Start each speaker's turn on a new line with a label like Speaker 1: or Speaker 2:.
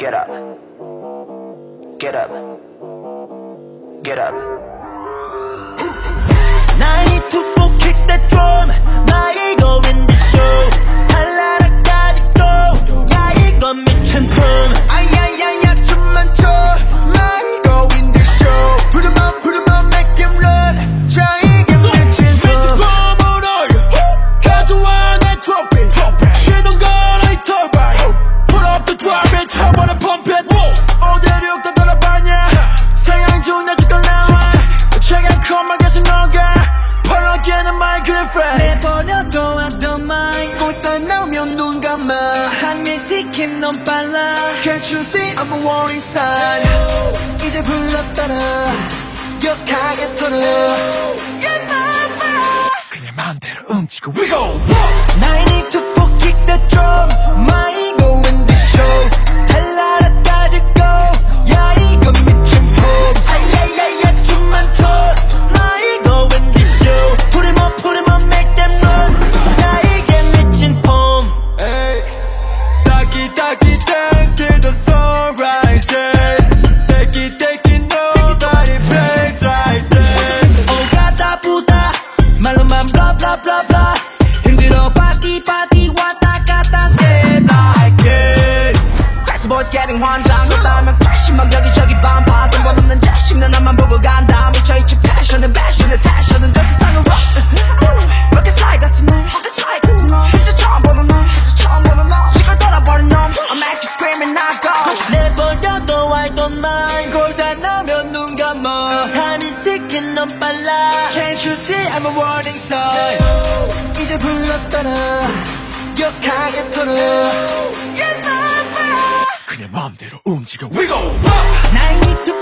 Speaker 1: Get up. Get up. Get up. I need to go kick that drum. 나 이거 in the show. 발랄하까지 go. 야 이건 미친 품. 아야야야 춤만 춰. 나 이거 in the show. Put 'em up, make them run. 자 이게 미친 품. 미친 뿜을 가져와 내 트로피. 시동 걸어 이 터바인. Put up the drum and 쳐버려 pump it. 어디로 또 돌아봤냐. 상향 좋은 아직도 나와. 최강 컴만 계속 녹아. 펄럭이는 my good friend. 내버려둬 I don't mind. 꽃사 나오면 눈 감아. 장미스틱인 넌 빨라. Can't you see I'm a warning sign. 이제 불렀더라. 격하게 털어. Yeah mama. 그냥 맘대로 움직여 we go. I need to kick the drum. My ego in the show. 달라라까지 go. 야 이건 미친 품. 아야야야 춤만 춰. 나 이거 in the show. Put 'em up, make them run. 자 이게 미친 품. Hey, taki taki take the song right there. Take it nobody plays like that. 오가다 부다 말로만 blah blah blah blah. 힘들어 party 왔다 갔다 stay like this. Crazy boys getting 환장. 너다면 다시 막 여기저기 반파. 상관없는 자식 난 나만 보고 간다. 미쳐있지 패션은 패션은 저 세상은 rock. Look inside 같은 놈 진짜 처음 보는 놈 시간 돌아버린 놈 I'm actually screaming I go. 내버려둬 I don't mind. 골사 나면 눈 감아. Time is ticking 넌 빨라. Can't you see I'm a warning sign. 이제 불렀더라. 격하게 털어. Yeah mama. 그냥 맘대로 움직여 we go. I need to